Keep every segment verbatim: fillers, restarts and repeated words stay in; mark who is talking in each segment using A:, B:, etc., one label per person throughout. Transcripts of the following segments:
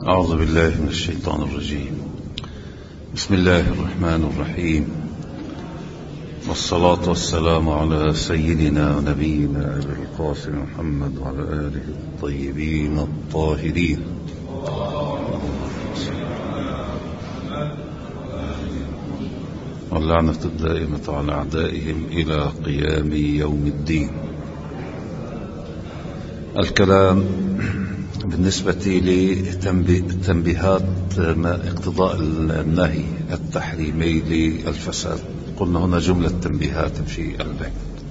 A: أعوذ بالله من الشيطان الرجيم. بسم الله الرحمن الرحيم، والصلاة والسلام على سيدنا ونبينا أبي القاسم محمد وعلى آله الطيبين الطاهرين. واللعنة الدائمة على أعدائهم إلى قيام يوم الدين. الكلام بالنسبة لتنبيهات ما اقتضاء النهي التحريمي للفساد. قلنا هنا جملة تنبيهات في البيت.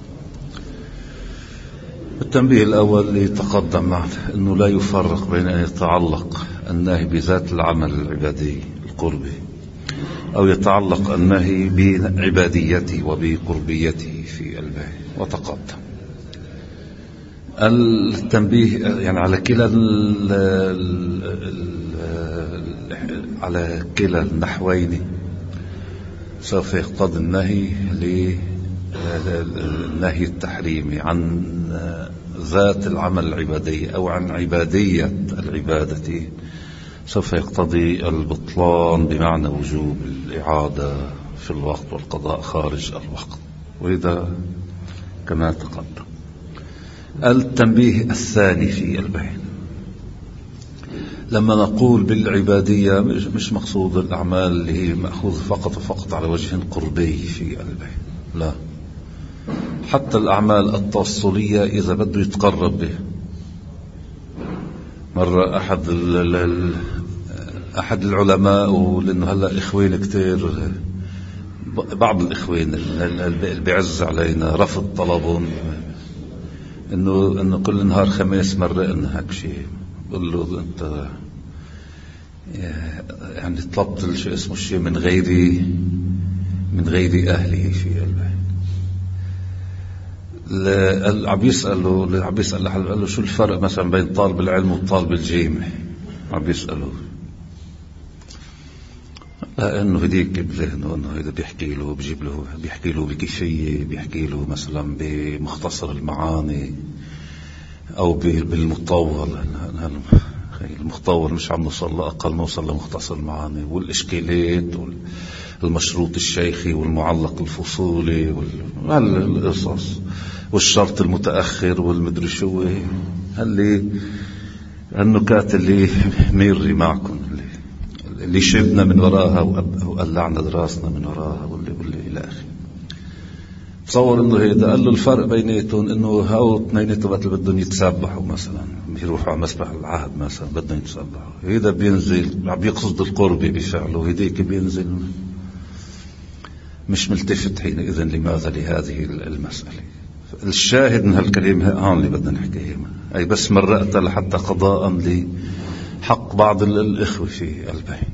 A: التنبيه الأول اللي تقدم معنا أنه لا يفرق بين أن يتعلق النهي بذات العمل العبادي القربي أو يتعلق النهي بعباديته وبقربيته في البيت. وتقدم التنبيه يعني على كلا على كلا النحوين سوف يقتضي النهي للنهي التحريمي عن ذات العمل العبادي أو عن عبادية العبادة، سوف يقتضي البطلان بمعنى وجوب الإعادة في الوقت والقضاء خارج الوقت، وإذا كما تقدم. التنبيه الثاني في البيان، لما نقول بالعبادية مش مقصود الأعمال اللي هي مأخوذة فقط وفقط على وجه قربي في البيان، لا، حتى الأعمال التوصلية إذا بده يتقرب به. مرة أحد أحد العلماء، ولأنه هلأ إخوين كتير، بعض الإخوين اللي بيعز علينا رفض طلبهم إنه إنه كل نهار خميس مرة إنه هيك شيء، بقول له أنت يعني طلبت شيء اسمه الشيء من غيري من غير أهله في البيت. عم يسأله عم يسأل قال له شو الفرق مثلا بين طالب العلم والطالب الجامعي؟ عم يسأله لأنه هديك بذهنه إنه هذا بيحكي له بيجيب له بيحكي له بكيفية، بيحكي له مثلا بمختصر المعاني أو بالمطول. المطول مش عم نوصل لأقل، نوصل لمختصر المعاني والإشكالات والمشروط الشيخي والمعلق الفصولي والقصص والشرط المتأخر والمدري شو، هاللي النكات اللي ميري معكم اللي شبنا من وراها وقلعنا دراسنا من وراها واللي واللي إلى آخره. تصور إنه هيدا قال له الفرق بيناتهم إنه هاو اثنيناتهم وقت اللي بدهم يتسبحوا مثلا، بيروحوا على مسبح العهد مثلا بدهم يتسبحوا، هيدا بينزل عم يقصد القرب بفعله، هيديك بينزل مش ملتفت حينئذ لماذا لهذه المسألة. الشاهد من هالكلمة هان اللي بدنا نحكيها، أي بس مرقتها لحتى قضاء لحق بعض الإخوة في البيت،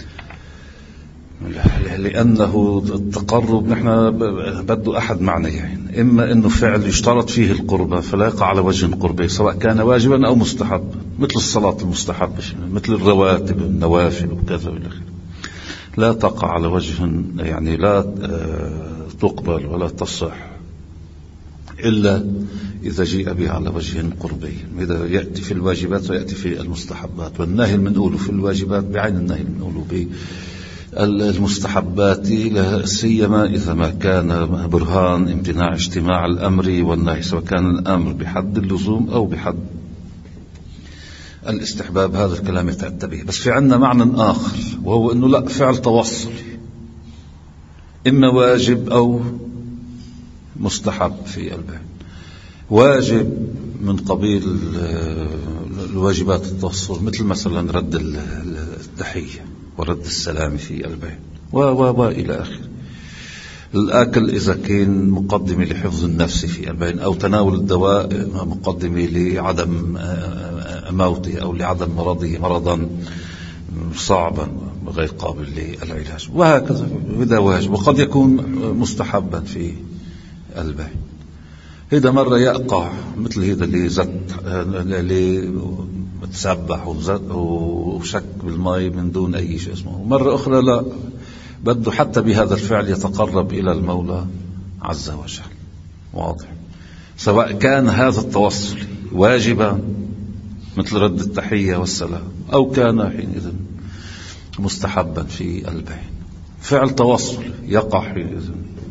A: لأنه التقرب نحن بده أحد معنيين، إما أنه فعل يشترط فيه القربة فلا يقع على وجه قربي سواء كان واجبا أو مستحب، مثل الصلاة المستحب، مثل الرواتب النوافل وكذا والآخر، لا تقع على وجه يعني لا تقبل ولا تصح إلا إذا جيء بها على وجه قربي. إذا يأتي في الواجبات ويأتي في المستحبات، والنهي المنقول في الواجبات بعين النهي المنقول به المستحبات، لا سيما إذا ما كان برهان امتناع اجتماع الأمر والنهي، سواء كان الأمر بحد اللزوم أو بحد الاستحباب. هذا الكلام يتأتى به. بس في عندنا معنى آخر، وهو أنه لا، فعل توصلي إما واجب أو مستحب في البيت. واجب من قبيل الواجبات التوصل، مثل مثلا رد التحية ورد السلام في البيت و و و إلى آخر. الأكل إذا كان مقدمة لحفظ النفس في البيت، أو تناول الدواء مقدمة لعدم موته أو لعدم مرضه مرضا صعبا غير قابل للعلاج، وهكذا. هذا واجب، وقد يكون مستحبا في البيت. هذا مرة يقع مثل هذا اللي زت اللي تسبح وشك بالماء من دون أي شيء اسمه. مرة أخرى لا، بده حتى بهذا الفعل يتقرب إلى المولى عز وجل. واضح؟ سواء كان هذا التوصل واجبا مثل رد التحية والسلام، أو كان حينئذ مستحبا في البين. فعل تواصل يقع حينئذ